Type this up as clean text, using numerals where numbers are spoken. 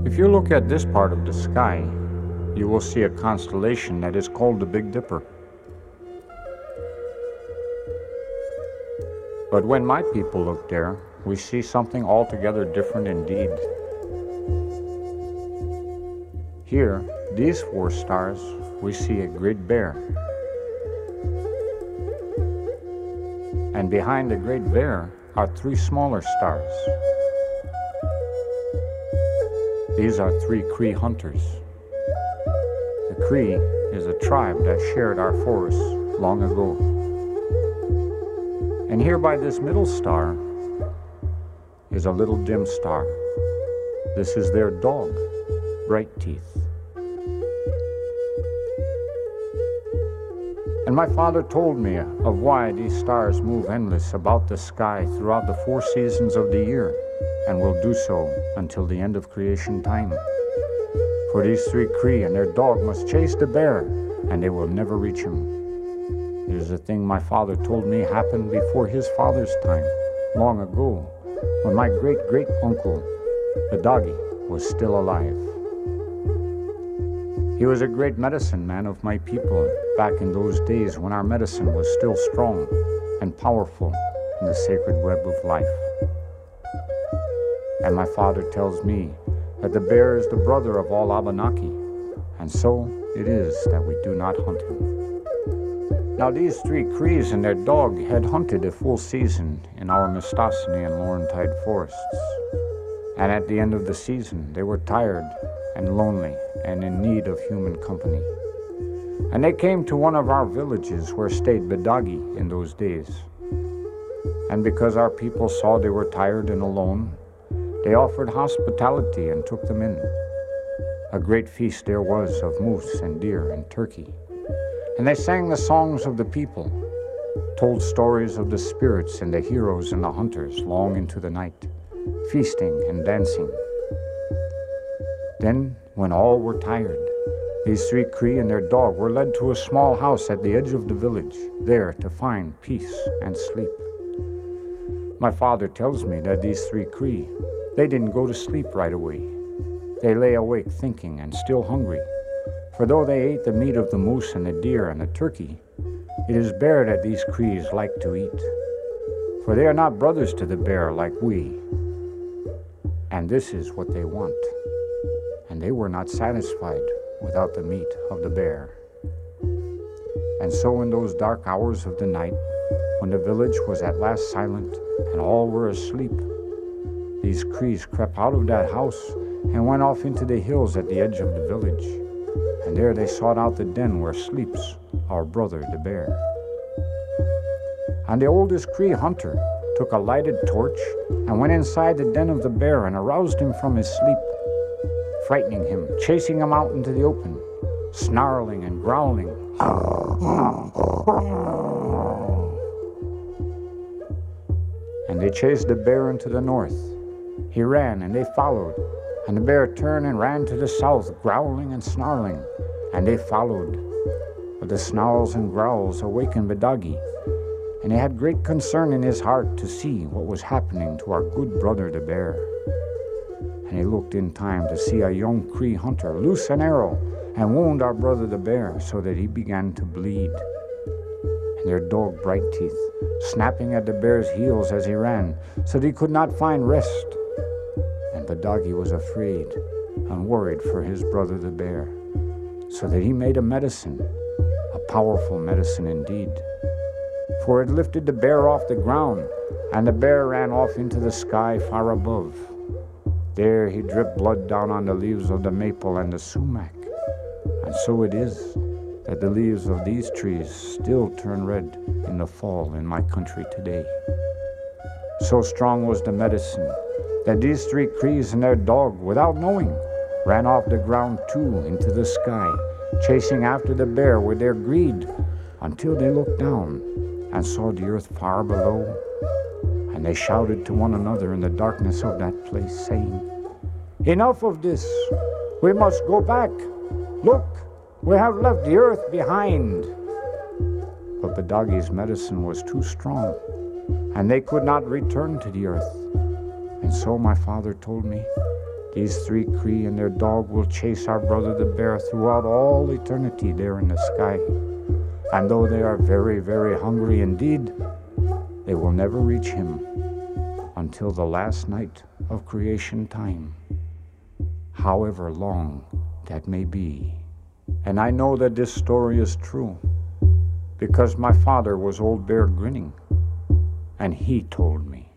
If you look at this part of the sky, you will see a constellation that is called the Big Dipper. But when my people look there, we see something altogether different indeed. Here, these 4 stars, we see a great bear. And behind the great bear are 3 smaller stars. These are 3 Cree hunters. The Cree is a tribe that shared our forests long ago. And here by this middle star is a little dim star. This is their dog, Bright Teeth. And my father told me of why these stars move endless about the sky throughout the 4 seasons of the year, and will do so until the end of creation time. For these 3 Cree and their dog must chase the bear, and they will never reach him. It is a thing my father told me happened before his father's time, long ago, when my great-great-uncle, Badagi, was still alive. He was a great medicine man of my people back in those days when our medicine was still strong and powerful in the sacred web of life. And my father tells me that the bear is the brother of all Abenaki, and so it is that we do not hunt him. Now these 3 Crees and their dog had hunted a full season in our Mistassini and Laurentide forests, and at the end of the season they were tired and lonely and in need of human company. And they came to one of our villages where stayed Badagi in those days. And because our people saw they were tired and alone, they offered hospitality and took them in. A great feast there was of moose and deer and turkey. And they sang the songs of the people, told stories of the spirits and the heroes and the hunters long into the night, feasting and dancing. Then, when all were tired, these 3 Cree and their dog were led to a small house at the edge of the village, there to find peace and sleep. My father tells me that these 3 Cree, they didn't go to sleep right away. They lay awake thinking and still hungry, for though they ate the meat of the moose and the deer and the turkey, it is bear that these Crees like to eat. For they are not brothers to the bear like we, and this is what they want. And they were not satisfied without the meat of the bear. And so in those dark hours of the night, when the village was at last silent and all were asleep, these Crees crept out of that house and went off into the hills at the edge of the village. And there they sought out the den where sleeps our brother the bear. And the oldest Cree hunter took a lighted torch and went inside the den of the bear and aroused him from his sleep, frightening him, chasing him out into the open, snarling and growling. And they chased the bear into the north. He ran and they followed, and the bear turned and ran to the south, growling and snarling, and they followed. But the snarls and growls awakened Badagi, and he had great concern in his heart to see what was happening to our good brother the bear. And he looked in time to see a young Cree hunter loose an arrow and wound our brother the bear so that he began to bleed. And their dog Bright Teeth, snapping at the bear's heels as he ran, so that he could not find rest. And Badagi was afraid and worried for his brother the bear, so that he made a medicine, a powerful medicine indeed. For it lifted the bear off the ground, and the bear ran off into the sky far above. There he dripped blood down on the leaves of the maple and the sumac. And so it is that the leaves of these trees still turn red in the fall in my country today. So strong was the medicine that these 3 Crees and their dog, without knowing, ran off the ground too into the sky, chasing after the bear with their greed, until they looked down and saw the earth far below. And they shouted to one another in the darkness of that place, saying, "Enough of this! We must go back! Look, we have left the earth behind!" But Badagi's medicine was too strong, and they could not return to the earth. And so my father told me These three Cree and their dog will chase our brother the bear throughout all eternity there in the sky. And though they are very, very hungry indeed, they will never reach him until the last night of creation time, however long that may be. And I know that this story is true because my father was Old Bear Grinning, and he told me.